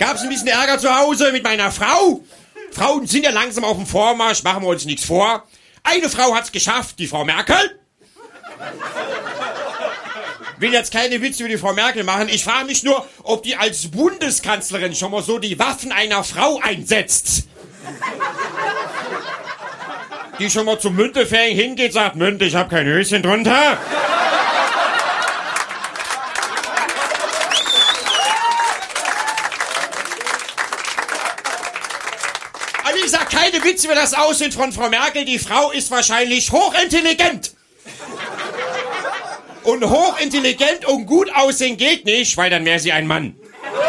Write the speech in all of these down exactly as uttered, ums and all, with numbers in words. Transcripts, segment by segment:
Gab's ein bisschen Ärger zu Hause mit meiner Frau. Frauen sind ja langsam auf dem Vormarsch, machen wir uns nichts vor. Eine Frau hat's geschafft, die Frau Merkel. Will jetzt keine Witze über die Frau Merkel machen. Ich frage mich nur, ob die als Bundeskanzlerin schon mal so die Waffen einer Frau einsetzt. Die schon mal zum Müntefering hingeht, sagt, Münte, ich hab kein Höschen drunter. Aber wie gesagt, keine Witze über das Aussehen von Frau Merkel. Die Frau ist wahrscheinlich hochintelligent. Und hochintelligent und gut aussehen geht nicht, weil dann wäre sie ein Mann.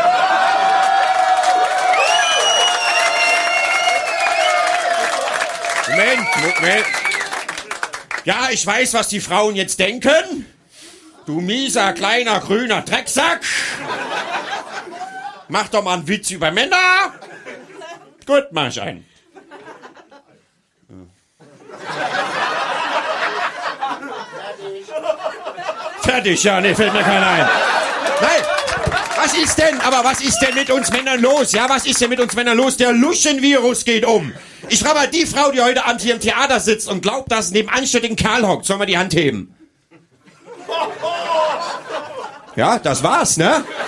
Moment, Moment. Ja, ich weiß, was die Frauen jetzt denken. Du mieser, kleiner, grüner Drecksack. Mach doch mal einen Witz über Männer. Gut, mach ich einen. Fertig, ja, nee, fällt mir keiner ein. Nein, was ist denn, aber was ist denn mit uns Männern los? Ja, was ist denn mit uns Männern los? Der Luschenvirus geht um. Ich frage mal die Frau, die heute Abend hier im Theater sitzt und glaubt, dass neben anständigen Kerl hockt. Sollen wir die Hand heben? Ja, das war's, ne?